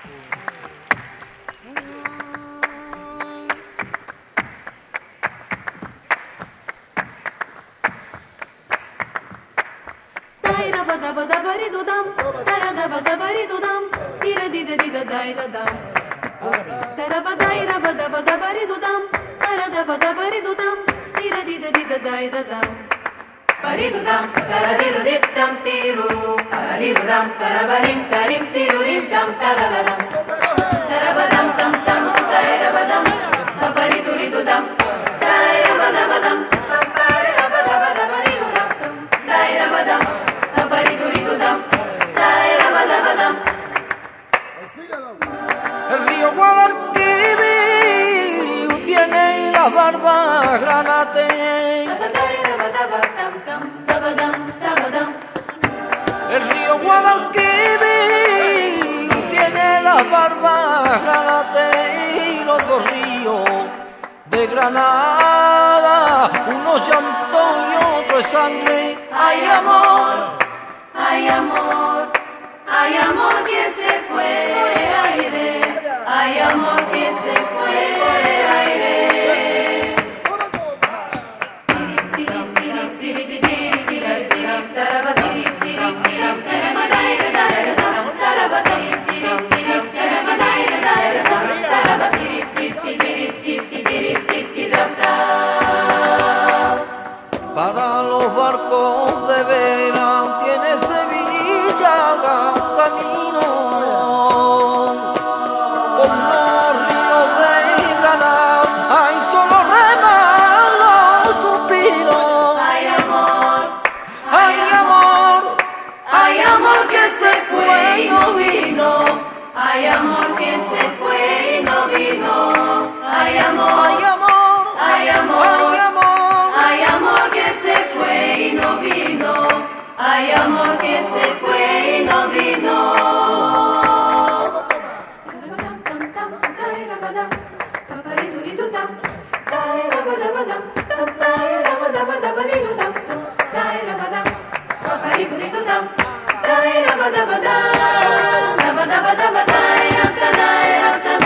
Paridudam, taradirudip dam tiru, taradirudam, tarabarim tarim tirurim dam taradadam, tarabadam tam tam, tairabadam, paridudam, tairabadabadam, parirabadabadabaridudam, tairabadam, paridudam, tairabadabadam. El río Guadalquivir tiene la barba granate. El río Guadalquivir tiene la barba granate y los dos ríos de Granada, uno es llanto y otro es sangre. Hay amor, hay amor, hay amor que se fue aire, hay amor que se fue aire. Para los barcos de vela tiene Sevilla camino, por los ríos de Granada hay solo reman los suspiros. Hay amor, Hay amor, hay amor que se fue y no vino, hay amor que se fue y no vino, hay amor, hay amor, hay amor, hay amor. hay amor que se fue y no vino, hay amor que se fue y no vino. Paridudam,